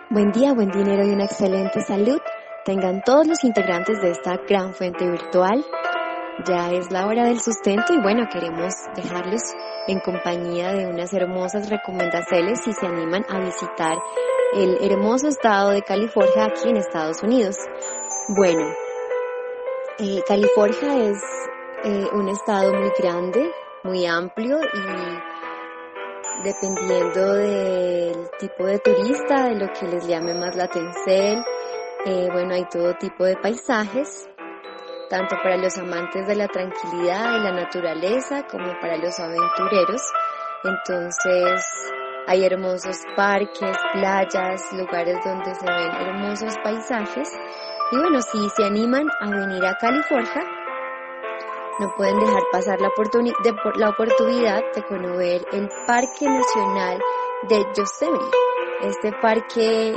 Buen día, buen dinero y una excelente salud tengan todos los integrantes de esta gran fuente virtual. Ya es la hora del sustento y bueno, queremos dejarlos en compañía de unas hermosas recomendaciones si se animan a visitar el hermoso estado de California aquí en Estados Unidos. Bueno, California es un estado muy grande, muy amplio y dependiendo del tipo de turista, de lo que les llame más la atención, bueno, hay todo tipo de paisajes, tanto para los amantes de la tranquilidad y la naturaleza como para los aventureros. Entonces, hay hermosos parques, playas, lugares donde se ven hermosos paisajes. Y bueno, si se animan a venir a California, no pueden dejar pasar la oportunidad de conocer el Parque Nacional de Yosemite. Este parque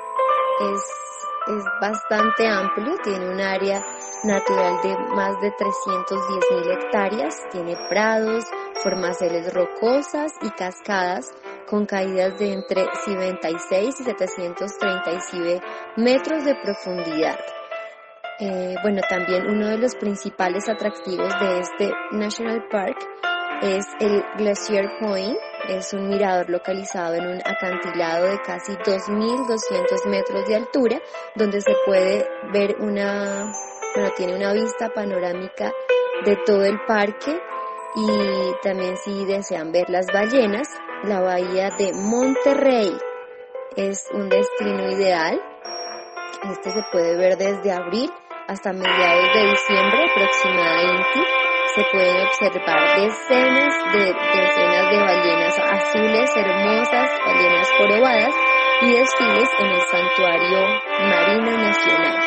es bastante amplio, tiene un área natural de más de 310,000 hectáreas, tiene prados, formaciones rocosas y cascadas con caídas de entre 96 y 737 metros de profundidad. Bueno, también uno de los principales atractivos de este National Park es el Glacier Point. Es un mirador localizado en un acantilado de casi 2.200 metros de altura, donde se puede ver tiene una vista panorámica de todo el parque. Y también, si desean ver las ballenas, la bahía de Monterrey es un destino ideal. Este se puede ver desde abril hasta mediados de diciembre aproximadamente. Se pueden observar decenas de ballenas azules hermosas, ballenas jorobadas y desfiles en el Santuario Marino Nacional.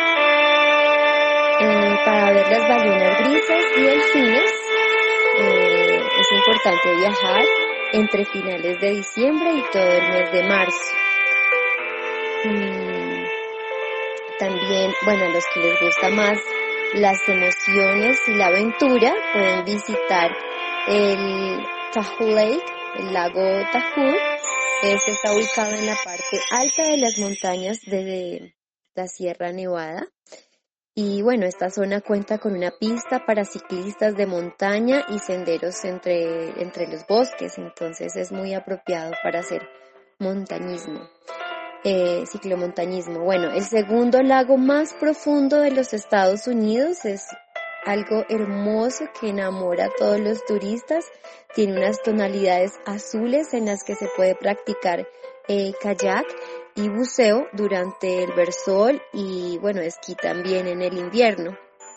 Para ver las ballenas grises y delfines es importante viajar entre finales de diciembre y todo el mes de marzo. También, bueno, a los que les gusta más las emociones y la aventura, pueden visitar el Tahoe Lake, el lago Tahoe. Este está ubicado en la parte alta de las montañas de la Sierra Nevada. Y bueno, esta zona cuenta con una pista para ciclistas de montaña y senderos entre los bosques, entonces es muy apropiado para hacer montañismo. Ciclomontañismo. Bueno, el segundo lago más profundo de los Estados Unidos es algo hermoso que enamora a todos los turistas. Tiene unas tonalidades azules en las que se puede practicar kayak y buceo durante el versol y bueno, esquí también en el invierno.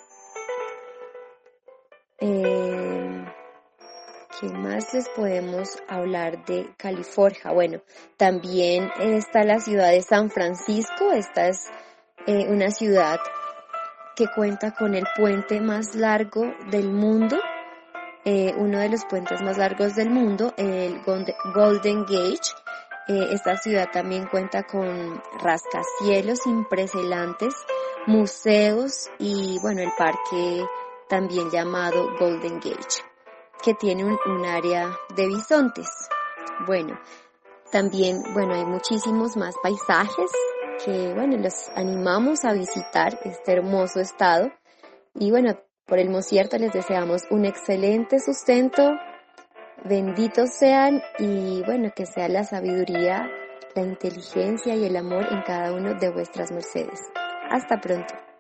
¿Qué más les podemos hablar de California? Bueno, también está la ciudad de San Francisco. Esta es una ciudad que cuenta con el puente más largo del mundo, uno de los puentes más largos del mundo, el Golden Gate. Esta ciudad también cuenta con rascacielos impresionantes, museos y bueno, el parque también llamado Golden Gate, que tiene un área de bisontes. Bueno, también, hay muchísimos más paisajes que, los animamos a visitar este hermoso estado. Y bueno, por el cierto les deseamos un excelente sustento, benditos sean y que sea la sabiduría, la inteligencia y el amor en cada uno de vuestras mercedes. Hasta pronto.